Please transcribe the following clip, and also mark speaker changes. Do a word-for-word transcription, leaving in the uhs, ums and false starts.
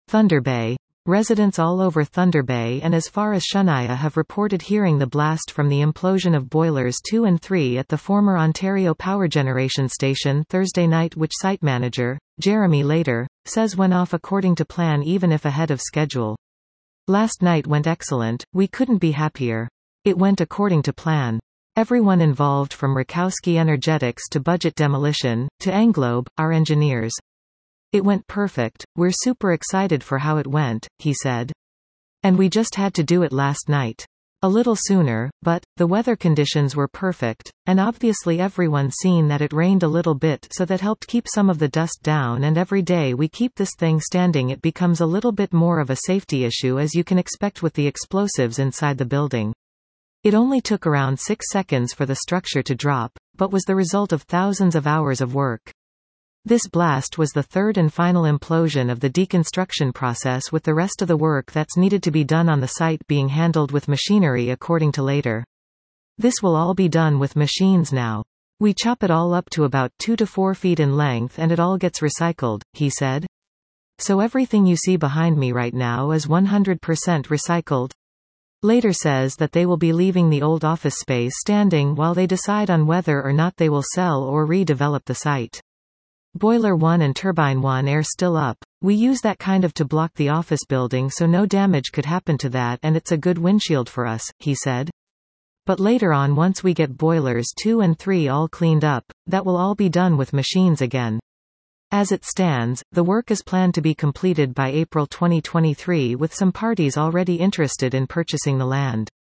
Speaker 1: Thunder Bay. Residents all over Thunder Bay and as far as Shania have reported hearing the blast from the implosion of boilers two and three at the former Ontario Power Generation Station Thursday night, which site manager, Jeremy Later, says went off according to plan even if ahead of schedule. Last night went excellent, we couldn't be happier. It went according to plan. Everyone involved from Rakowski Energetics to Budget Demolition, to Englobe, our engineers. It went perfect, we're super excited for how it went, he said. And we just had to do it last night. A little sooner, but, the weather conditions were perfect, and obviously everyone's seen that it rained a little bit so that helped keep some of the dust down, and every day we keep this thing standing it becomes a little bit more of a safety issue as you can expect with the explosives inside the building. It only took around six seconds for the structure to drop, but was the result of thousands of hours of work. This blast was the third and final implosion of the deconstruction process, with the rest of the work that's needed to be done on the site being handled with machinery, according to Later. This will all be done with machines now. We chop it all up to about two to four feet in length and it all gets recycled, he said. So everything you see behind me right now is one hundred percent recycled. Later says that they will be leaving the old office space standing while they decide on whether or not they will sell or redevelop the site. Boiler one and Turbine one are still up. We use that kind of to block the office building so no damage could happen to that, and it's a good windshield for us, he said. But later on, once we get boilers two and three all cleaned up, that will all be done with machines again. As it stands, the work is planned to be completed by April twenty twenty-three, with some parties already interested in purchasing the land.